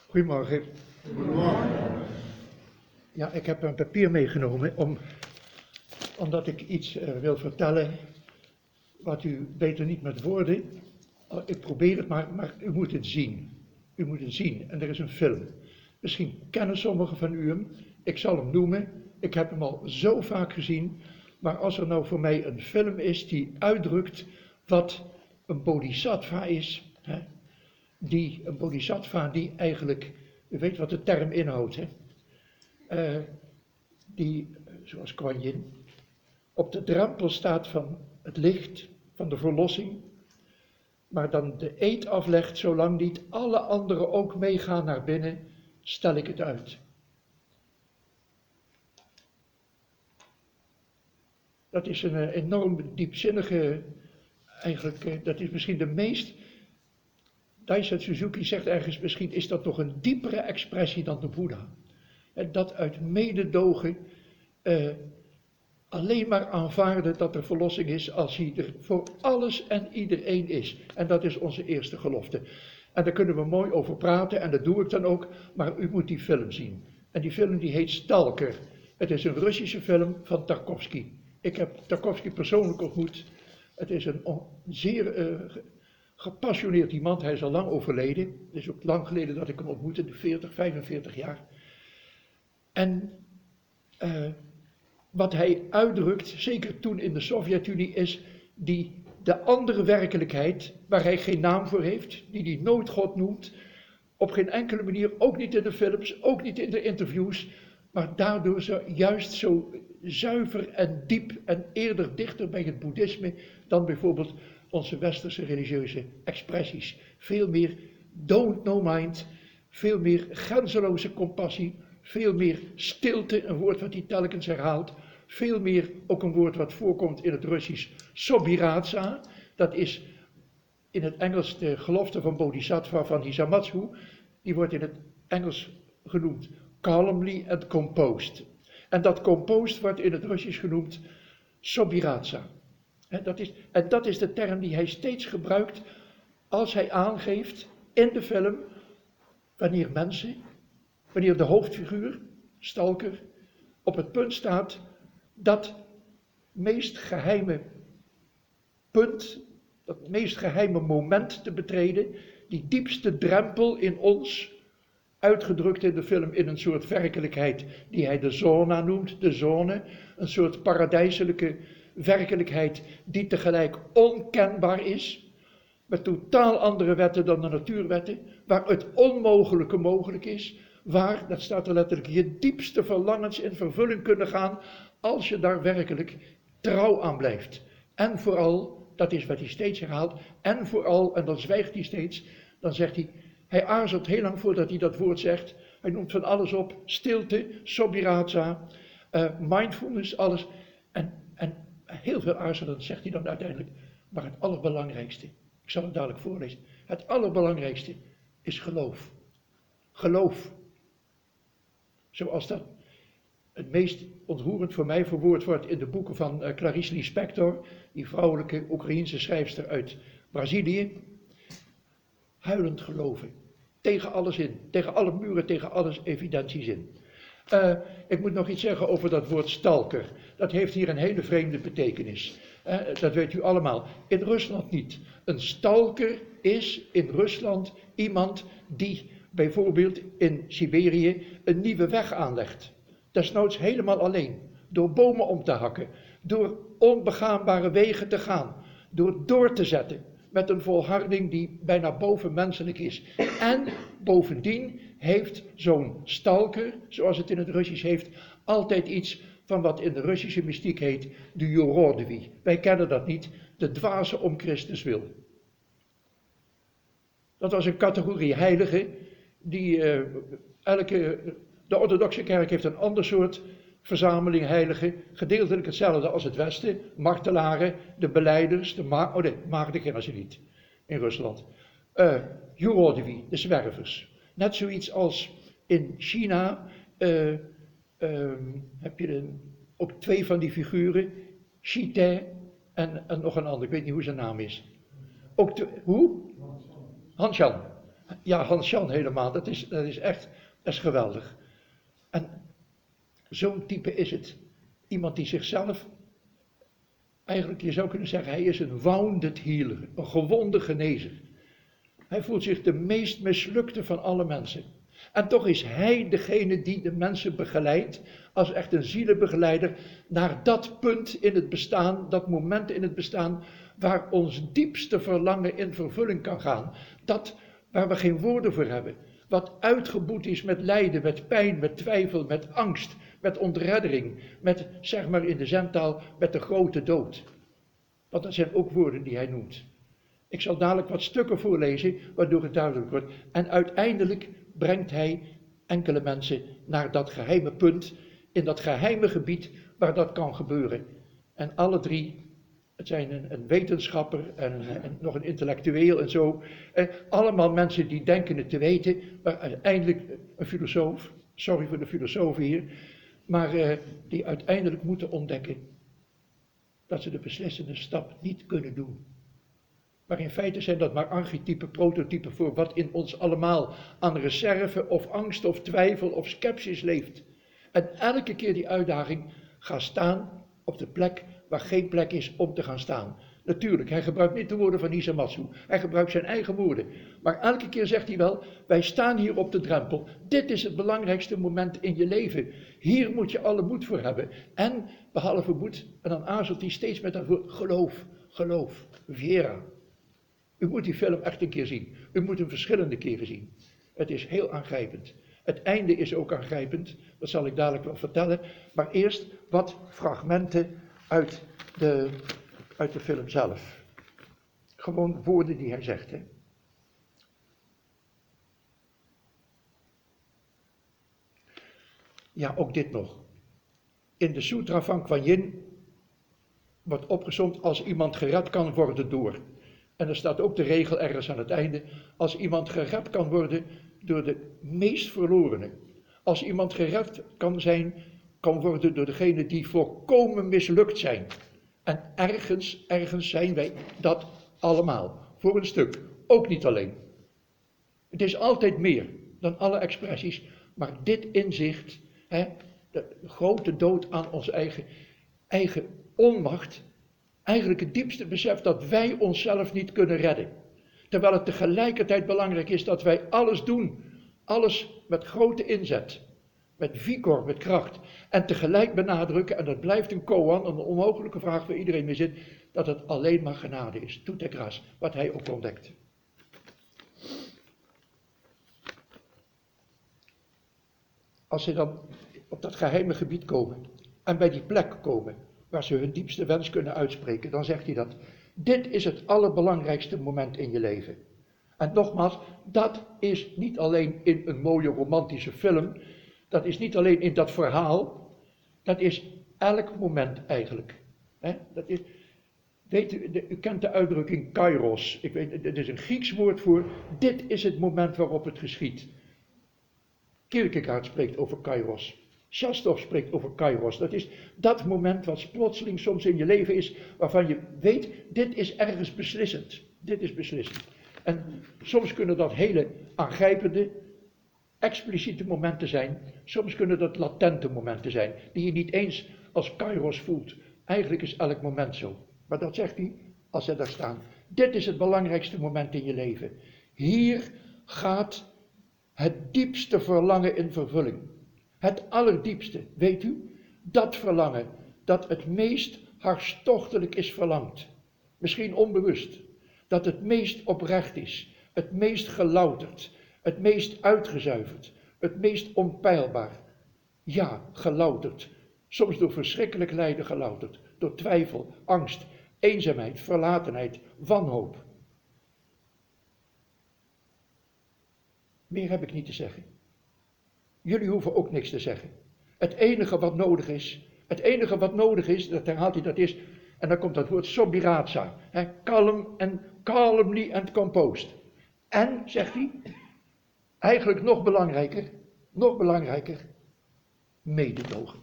Goedemorgen. Goedemorgen. Ja, ik heb een papier meegenomen omdat ik iets wil vertellen wat u beter niet met woorden. Ik probeer het maar u moet het zien. U moet het zien en er is een film. Misschien kennen sommigen van u hem. Ik zal hem noemen. Ik heb hem al zo vaak gezien. Maar als er nou voor mij een film is die uitdrukt wat een bodhisattva is. Hè? Een bodhisattva die eigenlijk, u weet wat de term inhoudt. Hè? Die, zoals Kuan Yin, op de drempel staat van het licht, van de verlossing. Maar dan de eed aflegt, zolang niet alle anderen ook meegaan naar binnen, stel ik het uit. Dat is een enorm diepzinnige, eigenlijk, dat is misschien de meest, Daisaku Suzuki zegt ergens, misschien is dat nog een diepere expressie dan de Boeddha. En dat uit mededogen alleen maar aanvaarden dat er verlossing is als hij er voor alles en iedereen is. En dat is onze eerste gelofte. En daar kunnen we mooi over praten en dat doe ik dan ook, maar u moet die film zien. En die film die heet Stalker. Het is een Russische film van Tarkovsky. Ik heb Tarkovsky persoonlijk ontmoet. Het is een zeer gepassioneerd iemand, hij is al lang overleden. Het is ook lang geleden dat ik hem ontmoette, 45 jaar. En wat hij uitdrukt, zeker toen in de Sovjet-Unie, is de andere werkelijkheid, waar hij geen naam voor heeft, die hij nooit God noemt, op geen enkele manier, ook niet in de films, ook niet in de interviews, maar daardoor juist zo zuiver en diep en eerder dichter bij het boeddhisme dan bijvoorbeeld onze westerse religieuze expressies. Veel meer don't know mind, veel meer grenzeloze compassie, veel meer stilte, een woord wat hij telkens herhaalt, veel meer ook een woord wat voorkomt in het Russisch, sobiratsa, dat is in het Engels de gelofte van Bodhisattva van Hisamatsu, die wordt in het Engels genoemd calmly and composed. En dat composed wordt in het Russisch genoemd sobiratsa. En dat is de term die hij steeds gebruikt als hij aangeeft in de film wanneer de hoofdfiguur, Stalker, op het punt staat dat meest geheime punt, dat meest geheime moment te betreden, die diepste drempel in ons, uitgedrukt in de film in een soort werkelijkheid die hij de zona noemt, de zone, een soort paradijselijke werkelijkheid die tegelijk onkenbaar is, met totaal andere wetten dan de natuurwetten, waar het onmogelijke mogelijk is, waar, dat staat er letterlijk, je diepste verlangens in vervulling kunnen gaan als je daar werkelijk trouw aan blijft. En vooral, dat is wat hij steeds herhaalt, en vooral, en dan zwijgt hij steeds, dan zegt hij aarzelt heel lang voordat hij dat woord zegt, hij noemt van alles op, stilte, sobiratsa, mindfulness, alles, en heel veel aarzelend zegt hij dan uiteindelijk, maar het allerbelangrijkste, ik zal het dadelijk voorlezen, het allerbelangrijkste is geloof. Geloof. Zoals dat het meest ontroerend voor mij verwoord wordt in de boeken van Clarice Lispector, die vrouwelijke Oekraïense schrijfster uit Brazilië. Huilend geloven. Tegen alles in. Tegen alle muren, tegen alles evidenties in. Ik moet nog iets zeggen over dat woord stalker. Dat heeft hier een hele vreemde betekenis. Dat weet u allemaal. In Rusland niet. Een stalker is in Rusland iemand die bijvoorbeeld in Siberië een nieuwe weg aanlegt. Desnoods helemaal alleen. Door bomen om te hakken. Door onbegaanbare wegen te gaan. Door te zetten. Met een volharding die bijna bovenmenselijk is. En bovendien heeft zo'n stalker, zoals het in het Russisch heeft, altijd iets van wat in de Russische mystiek heet de Jorodvi. Wij kennen dat niet, de dwaze om Christus wil. Dat was een categorie heilige die de orthodoxe kerk heeft een ander soort verzameling heiligen, gedeeltelijk hetzelfde als het Westen, martelaren, de belijders, maagden kennen ze niet in Rusland. Jorodvi, de zwervers. Net zoiets als in China heb je ook twee van die figuren, Shite en nog een ander, ik weet niet hoe zijn naam is. Hoe? Hanshan. Ja, Hans-Jan helemaal, dat is echt, dat is geweldig. En zo'n type is het. Iemand die zichzelf, eigenlijk je zou kunnen zeggen, hij is een wounded healer, een gewonde genezer. Hij voelt zich de meest mislukte van alle mensen. En toch is hij degene die de mensen begeleidt, als echt een zielenbegeleider, naar dat punt in het bestaan, dat moment in het bestaan, waar ons diepste verlangen in vervulling kan gaan. Dat waar we geen woorden voor hebben. Wat uitgeboet is met lijden, met pijn, met twijfel, met angst, met ontreddering, met, zeg maar in de zentaal, met de grote dood. Want dat zijn ook woorden die hij noemt. Ik zal dadelijk wat stukken voorlezen, waardoor het duidelijk wordt. En uiteindelijk brengt hij enkele mensen naar dat geheime punt, in dat geheime gebied waar dat kan gebeuren. En alle drie, het zijn een wetenschapper en nog een intellectueel en zo. Allemaal mensen die denken het te weten, maar uiteindelijk een filosoof, sorry voor de filosofen hier, maar die uiteindelijk moeten ontdekken dat ze de beslissende stap niet kunnen doen. Maar in feite zijn dat maar archetypen, prototypen voor wat in ons allemaal aan reserve of angst of twijfel of sceptisch leeft. En elke keer die uitdaging, ga staan op de plek waar geen plek is om te gaan staan. Natuurlijk, hij gebruikt niet de woorden van Hisamatsu, hij gebruikt zijn eigen woorden. Maar elke keer zegt hij wel, wij staan hier op de drempel. Dit is het belangrijkste moment in je leven. Hier moet je alle moed voor hebben. En, behalve moed, en dan aarzelt hij steeds met dat woord, geloof, Viera. U moet die film echt een keer zien. U moet hem verschillende keren zien. Het is heel aangrijpend. Het einde is ook aangrijpend, dat zal ik dadelijk wel vertellen. Maar eerst wat fragmenten uit de film zelf. Gewoon woorden die hij zegt. Hè. Ja, ook dit nog. In de Sutra van Kuan Yin wordt opgesomd als iemand gered kan worden door. En er staat ook de regel ergens aan het einde, als iemand gered kan worden door de meest verlorenen. Als iemand gered kan worden door degene die volkomen mislukt zijn. En ergens zijn wij dat allemaal. Voor een stuk. Ook niet alleen. Het is altijd meer dan alle expressies. Maar dit inzicht, de grote dood aan onze eigen onmacht. Eigenlijk het diepste besef dat wij onszelf niet kunnen redden. Terwijl het tegelijkertijd belangrijk is dat wij alles doen. Alles met grote inzet. Met vigor, met kracht. En tegelijk benadrukken, en dat blijft een koan, een onmogelijke vraag waar iedereen mee zit, dat het alleen maar genade is. Tout est grâce, wat hij ook ontdekt. Als ze dan op dat geheime gebied komen en bij die plek komen waar ze hun diepste wens kunnen uitspreken, dan zegt hij dat. Dit is het allerbelangrijkste moment in je leven. En nogmaals, dat is niet alleen in een mooie romantische film, dat is niet alleen in dat verhaal, dat is elk moment eigenlijk. Dat is, weet u kent de uitdrukking kairos, het is een Grieks woord voor, dit is het moment waarop het geschiet. Kierkegaard spreekt over kairos. Shastov spreekt over kairos. Dat is dat moment wat plotseling soms in je leven is, waarvan je weet, dit is ergens beslissend. Dit is beslissend. En soms kunnen dat hele aangrijpende, expliciete momenten zijn. Soms kunnen dat latente momenten zijn, die je niet eens als kairos voelt. Eigenlijk is elk moment zo. Maar dat zegt hij, als zij daar staan. Dit is het belangrijkste moment in je leven. Hier gaat het diepste verlangen in vervulling. Het allerdiepste, weet u? Dat verlangen dat het meest hartstochtelijk is verlangd. Misschien onbewust. Dat het meest oprecht is. Het meest gelouterd. Het meest uitgezuiverd. Het meest onpeilbaar. Ja, gelouterd. Soms door verschrikkelijk lijden gelouterd. Door twijfel, angst, eenzaamheid, verlatenheid, wanhoop. Meer heb ik niet te zeggen. Jullie hoeven ook niks te zeggen. Het enige wat nodig is, dat herhaalt hij, dat is, en dan komt dat woord sobiratsa. Calmly and composed. En, zegt hij, eigenlijk nog belangrijker, mededogen.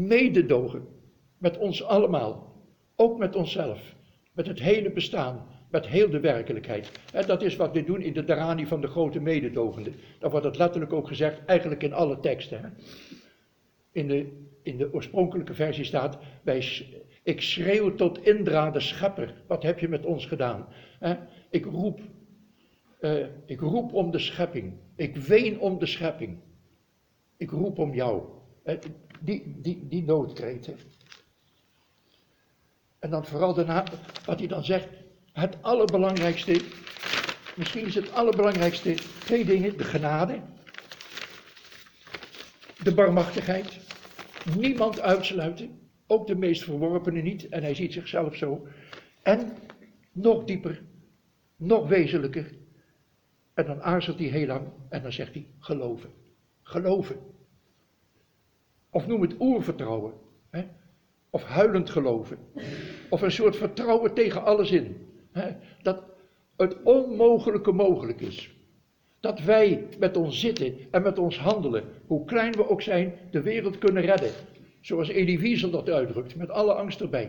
Mededogen met ons allemaal, ook met onszelf, met het hele bestaan, met heel de werkelijkheid. En dat is wat we doen in de Dharani van de grote mededogenden. Dan wordt het letterlijk ook gezegd, eigenlijk in alle teksten. Hè. In de oorspronkelijke versie staat, ik schreeuw tot Indra, de schepper, wat heb je met ons gedaan? Ik roep om de schepping, ik ween om de schepping, ik roep om jou. Die noodkreet. Hè. En dan vooral daarna, wat hij dan zegt, het allerbelangrijkste, misschien is het allerbelangrijkste twee dingen, de genade, de barmachtigheid, niemand uitsluiten, ook de meest verworpenen niet, en hij ziet zichzelf zo, en nog dieper, nog wezenlijker, en dan aarzelt hij heel lang, en dan zegt hij, geloven, geloven. Of noem het oervertrouwen, hè? Of huilend geloven, of een soort vertrouwen tegen alles in. Hè? Dat het onmogelijke mogelijk is. Dat wij met ons zitten en met ons handelen, hoe klein we ook zijn, de wereld kunnen redden. Zoals Elie Wiesel dat uitdrukt, met alle angst erbij.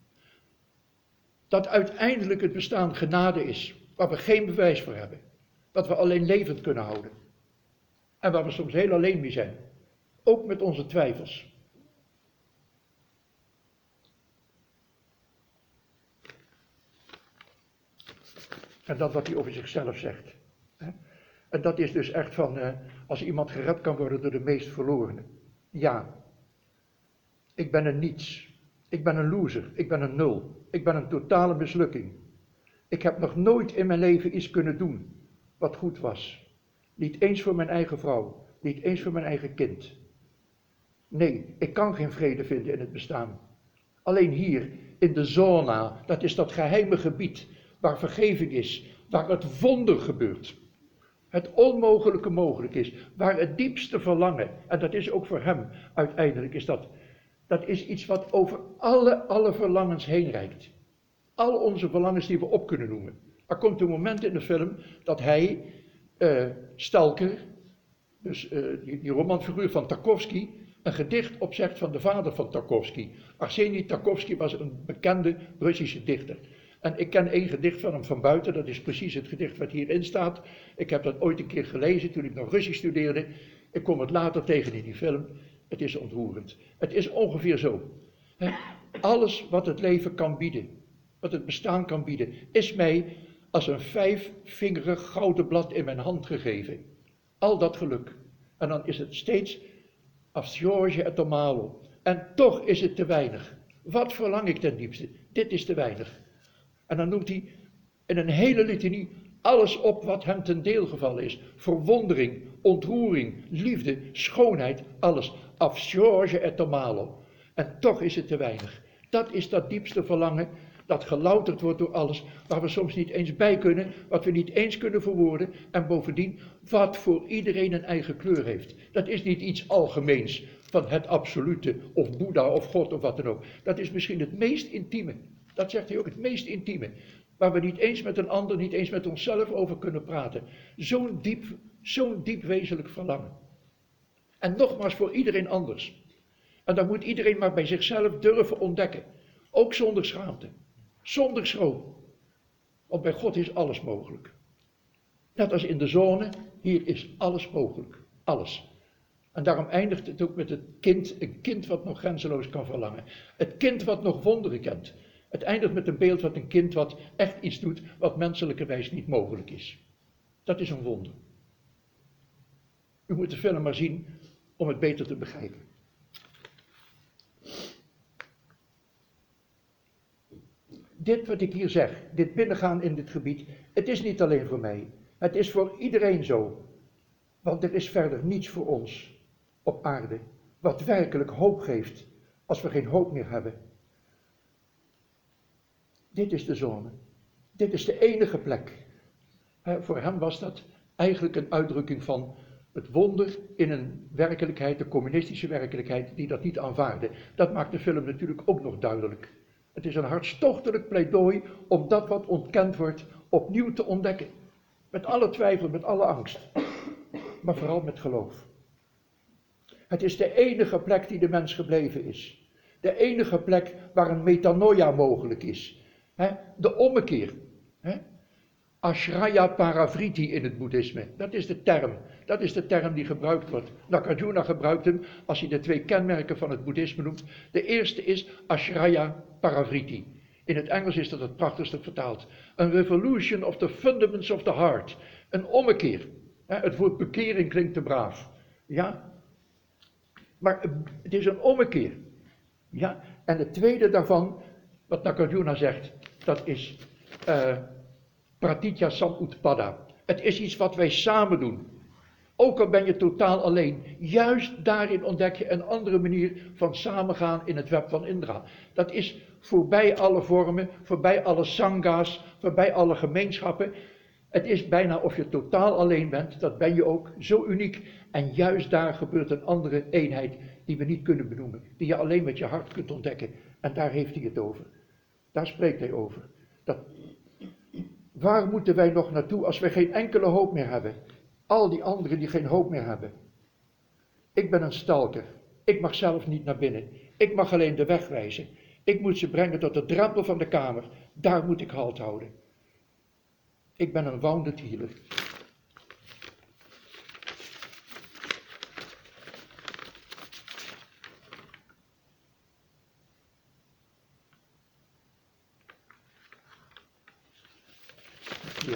Dat uiteindelijk het bestaan genade is, waar we geen bewijs voor hebben. Dat we alleen levend kunnen houden. En waar we soms heel alleen mee zijn. Ook met onze twijfels. En dat wat hij over zichzelf zegt. En dat is dus echt van, als iemand gered kan worden door de meest verlorenen. Ja, ik ben een niets. Ik ben een loser. Ik ben een nul. Ik ben een totale mislukking. Ik heb nog nooit in mijn leven iets kunnen doen wat goed was. Niet eens voor mijn eigen vrouw. Niet eens voor mijn eigen kind. Nee, ik kan geen vrede vinden in het bestaan. Alleen hier, in de zona, dat is dat geheime gebied, waar vergeving is, waar het wonder gebeurt. Het onmogelijke mogelijk is, waar het diepste verlangen, en dat is ook voor hem, uiteindelijk is dat is iets wat over alle verlangens heen reikt. Al onze verlangens die we op kunnen noemen. Er komt een moment in de film dat hij, Stalker, dus die romanfiguur van Tarkovsky, een gedicht opzegt van de vader van Tarkovsky. Arseniy Tarkovsky was een bekende Russische dichter. En ik ken één gedicht van hem van buiten, dat is precies het gedicht wat hierin staat. Ik heb dat ooit een keer gelezen toen ik nog Russisch studeerde. Ik kom het later tegen in die film. Het is ontroerend. Het is ongeveer zo. Alles wat het leven kan bieden, wat het bestaan kan bieden, is mij als een 5-vingerig gouden blad in mijn hand gegeven. Al dat geluk. En dan is het steeds afsjoorge et malo. En toch is het te weinig. Wat verlang ik ten diepste? Dit is te weinig. En dan noemt hij in een hele litanie alles op wat hem ten deel gevallen is. Verwondering, ontroering, liefde, schoonheid, alles. Afsjoorge et malo. En toch is het te weinig. Dat is dat diepste verlangen dat gelouterd wordt door alles, waar we soms niet eens bij kunnen, wat we niet eens kunnen verwoorden, en bovendien wat voor iedereen een eigen kleur heeft. Dat is niet iets algemeens van het absolute, of Boeddha, of God, of wat dan ook. Dat is misschien het meest intieme. Dat zegt hij ook, het meest intieme. Waar we niet eens met een ander, niet eens met onszelf over kunnen praten. Zo'n diep wezenlijk verlangen. En nogmaals voor iedereen anders. En dan moet iedereen maar bij zichzelf durven ontdekken. Ook zonder schaamte. Zonder schroom. Want bij God is alles mogelijk. Net als in de zone, hier is alles mogelijk. Alles. En daarom eindigt het ook met het kind, een kind wat nog grenzeloos kan verlangen. Het kind wat nog wonderen kent. Het eindigt met een beeld van een kind wat echt iets doet wat menselijkerwijs niet mogelijk is. Dat is een wonder. U moet de film maar zien om het beter te begrijpen. Dit wat ik hier zeg, dit binnengaan in dit gebied, het is niet alleen voor mij. Het is voor iedereen zo. Want er is verder niets voor ons op aarde wat werkelijk hoop geeft als we geen hoop meer hebben. Dit is de zone. Dit is de enige plek. Voor hem was dat eigenlijk een uitdrukking van het wonder in een werkelijkheid, de communistische werkelijkheid, die dat niet aanvaarde. Dat maakt de film natuurlijk ook nog duidelijk. Het is een hartstochtelijk pleidooi om dat wat ontkend wordt opnieuw te ontdekken. Met alle twijfel, met alle angst. Maar vooral met geloof. Het is de enige plek die de mens gebleven is. De enige plek waar een metanoia mogelijk is. De ommekeer. Hè? Ashraya Paravriti in het boeddhisme, dat is de term. Dat is de term die gebruikt wordt. Nagarjuna gebruikt hem als hij de 2 kenmerken van het boeddhisme noemt. De eerste is Ashraya Paravriti. In het Engels is dat het prachtigste vertaald. Een revolution of the fundaments of the heart. Een ommekeer. Het woord bekering klinkt te braaf. Ja? Maar het is een ommekeer. Ja? En het tweede daarvan, wat Nagarjuna zegt, dat is Pratitya Samutpada. Het is iets wat wij samen doen. Ook al ben je totaal alleen. Juist daarin ontdek je een andere manier van samengaan in het web van Indra. Dat is voorbij alle vormen, voorbij alle sanghas, voorbij alle gemeenschappen. Het is bijna of je totaal alleen bent, dat ben je ook, zo uniek. En juist daar gebeurt een andere eenheid die we niet kunnen benoemen. Die je alleen met je hart kunt ontdekken. En daar heeft hij het over. Daar spreekt hij over. Waar moeten wij nog naartoe als we geen enkele hoop meer hebben? Al die anderen die geen hoop meer hebben. Ik ben een stalker. Ik mag zelf niet naar binnen. Ik mag alleen de weg wijzen. Ik moet ze brengen tot de drempel van de kamer. Daar moet ik halt houden. Ik ben een wounded healer. Ja.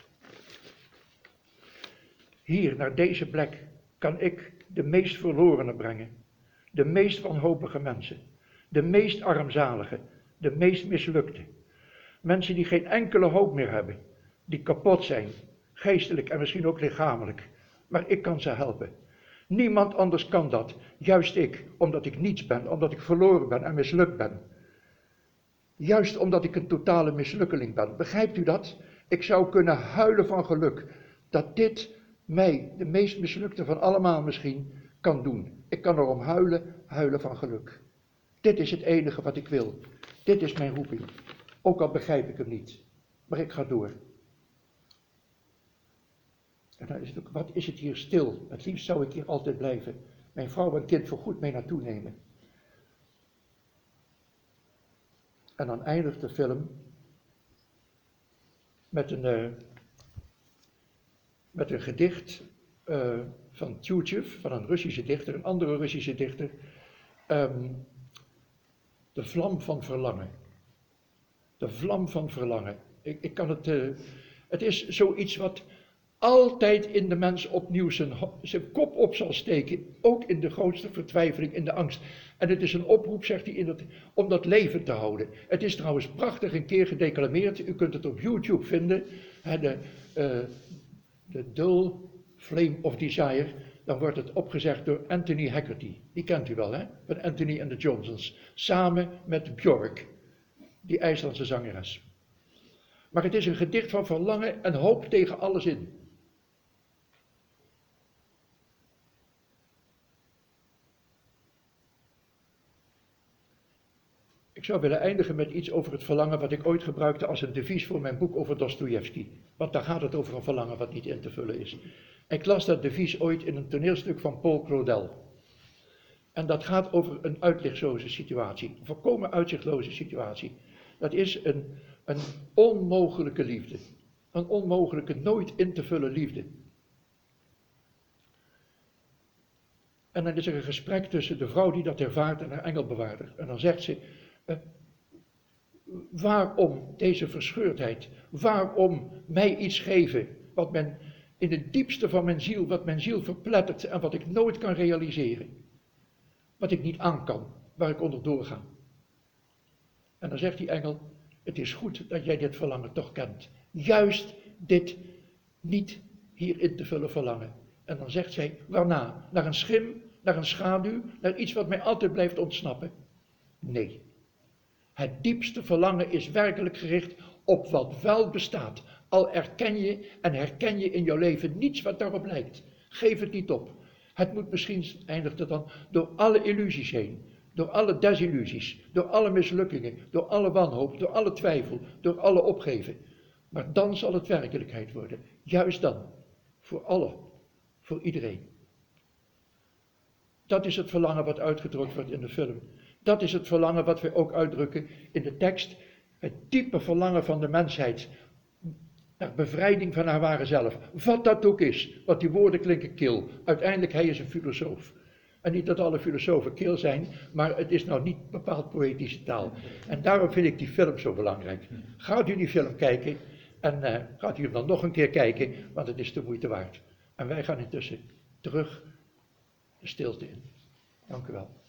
Hier, naar deze plek, kan ik de meest verlorenen brengen. De meest wanhopige mensen. De meest armzalige. De meest mislukte. Mensen die geen enkele hoop meer hebben. Die kapot zijn. Geestelijk en misschien ook lichamelijk. Maar ik kan ze helpen. Niemand anders kan dat. Juist ik. Omdat ik niets ben. Omdat ik verloren ben en mislukt ben. Juist omdat ik een totale mislukkeling ben. Begrijpt u dat? Ik zou kunnen huilen van geluk. Dat dit mij, de meest mislukte van allemaal misschien, kan doen. Ik kan erom huilen, huilen van geluk. Dit is het enige wat ik wil. Dit is mijn roeping. Ook al begrijp ik hem niet. Maar ik ga door. En dan is het ook, wat is het hier stil? Het liefst zou ik hier altijd blijven. Mijn vrouw en kind voorgoed mee naartoe nemen. En dan eindigt de film met een gedicht van Tjutjev, van een Russische dichter, een andere Russische dichter. De vlam van verlangen. De vlam van verlangen. Ik kan het is zoiets wat altijd in de mens opnieuw zijn kop op zal steken. Ook in de grootste vertwijfeling, in de angst. En het is een oproep, zegt hij, om dat leven te houden. Het is trouwens prachtig een keer gedeclameerd. U kunt het op YouTube vinden. De Dull Flame of Desire. Dan wordt het opgezegd door Anthony Haggerty. Die kent u wel, hè? Van Anthony and the Johnsons. Samen met Björk, die IJslandse zangeres. Maar het is een gedicht van verlangen en hoop tegen alles in. Ik zou willen eindigen met iets over het verlangen wat ik ooit gebruikte als een devies voor mijn boek over Dostojevski. Want daar gaat het over een verlangen wat niet in te vullen is. Ik las dat devies ooit in een toneelstuk van Paul Claudel. En dat gaat over een uitzichtloze situatie, een volkomen uitzichtloze situatie. Dat is een onmogelijke liefde. Een onmogelijke, nooit in te vullen liefde. En dan is er een gesprek tussen de vrouw die dat ervaart en haar engelbewaarder. En dan zegt ze, waarom deze verscheurdheid? Waarom mij iets geven wat men in het diepste van mijn ziel, wat mijn ziel verplettert en wat ik nooit kan realiseren? Wat ik niet aan kan, waar ik onder doorga. En dan zegt die engel, het is goed dat jij dit verlangen toch kent. Juist dit niet hierin te vullen verlangen. En dan zegt zij, waarna? Naar een schim, naar een schaduw, naar iets wat mij altijd blijft ontsnappen? Nee. Het diepste verlangen is werkelijk gericht op wat wel bestaat. Al erken je en herken je in jouw leven niets wat daarop lijkt. Geef het niet op. Het moet misschien, eindigt het dan, door alle illusies heen. Door alle desillusies, door alle mislukkingen, door alle wanhoop, door alle twijfel, door alle opgeven. Maar dan zal het werkelijkheid worden. Juist dan. Voor allen. Voor iedereen. Dat is het verlangen wat uitgedrukt wordt in de film. Dat is het verlangen wat we ook uitdrukken in de tekst. Het diepe verlangen van de mensheid naar bevrijding van haar ware zelf. Wat dat ook is, want die woorden klinken kil. Uiteindelijk, hij is een filosoof. En niet dat alle filosofen kil zijn, maar het is nou niet bepaald poëtische taal. En daarom vind ik die film zo belangrijk. Gaat u die film kijken en gaat u hem dan nog een keer kijken, want het is de moeite waard. En wij gaan intussen terug de stilte in. Dank u wel.